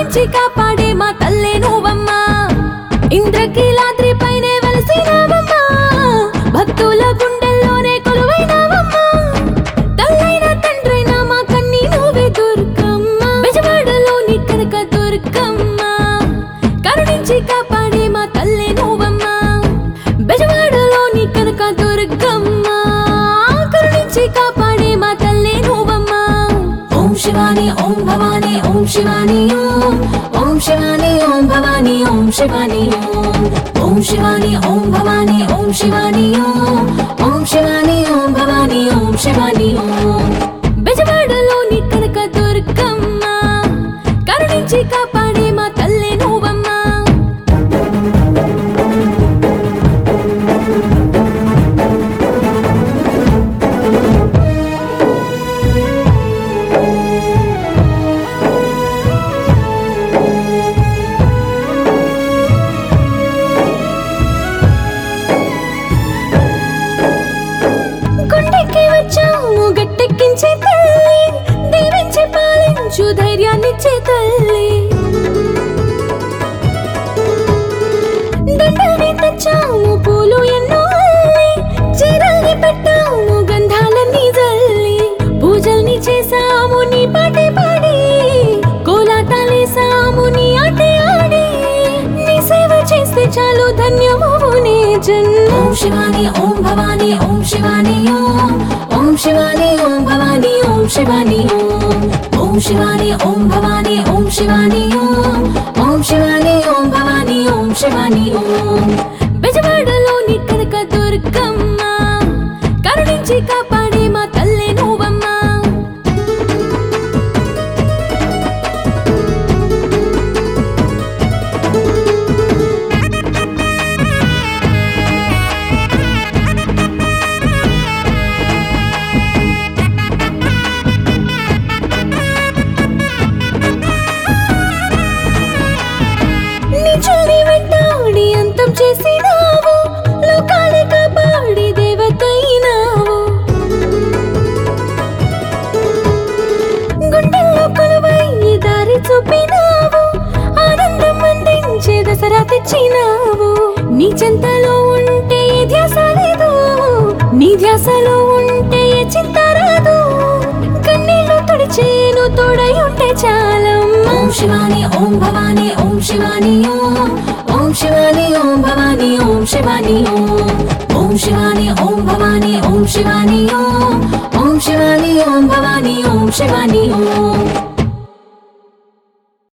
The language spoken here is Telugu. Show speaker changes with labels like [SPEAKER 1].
[SPEAKER 1] కరుణించి కాపాడే మా తల్లే నువ్వమ్మా ఇంద్రకీలాద్రి పైనే వెలసినావమ్మా భక్తుల గుండెల్లోనే కొలువైనావమ్మా తల్లైన తండ్రైన మా కన్నీ నువ్వే దుర్గమ్మ బెజవాడలోని కనక దుర్గమ్మ కరుణించి కాపాడే మా తల్లే నువ్వమ్మా బెజవాడలోని కనక దుర్గమ్మ కరుణించి కాపాడే మా తల్లే నువ్వమ్మా ఓం శివాని ఓం భవాని ఓం శివాని ఓం శివాని ఓం భవాని ఓం శివాని ఓం శివాని ఓం భవాని ఓం శివాని ఓం శివాని ఓం భవాని ఓం శివాని బెజవాడలోని కనక దుర్గమ్మ కరుణించి కాపాడే మా తల్లే నువ్వమ్మా గుండెకి వచ్చాము గట్టెక్కించే తల్లి దీవించి పాలించు ధైర్యాన్నిచ్చే తల్లి దండాన్ని తెచ్చాము పూలు ఎన్నో అల్లి చీరల్ని పెట్టాము గంధాలన్నీ జల్లి పూజల్ని చేసాము నీ పాటే పాడి కోలాటాలేసాము నీ ఆటే ఆడి నీ సేవ చేస్తే చాలు ధన్యమవు నే జన్మ ఓం శివాని ఓం భవాని ఓం శివాని ఓం శివాని ఓం భవాని ఓం శివాని ఓం శివాని ఓం భవాని ఓం శివాని ఓం శివాని ఓం భవాని ఓం శివాని బెజవాడలోని కనక దుర్గమ్మ కరుణించి కాపాడే మా తల్లే నువ్వమ్మా నిజాన్ని వెంటాడి అంతం చేసినావు లోకాలే కాపాడి దేవతైనావు గుండెల్లో కొలువై దారి చూపినావు ఆనందం అందించే దసరా తెచ్చినావు నీ చెంతలో ఉంటే ఏ ధ్యాస లేదు నీ ధ్యాసలో ఉంటే ఏ చింత రాదు కన్నీళ్ళు తుడిచేను తోడై ఉంటే చాలమ్మా ఓం శివాని ఓం భవాని ఓం శివాని ఓం శివాని ఓం భవాని ఓం శివాని ఓం శివాని ఓం భవాని ఓం శివాని ఓం శివాని ఓం భవాని ఓం శివాని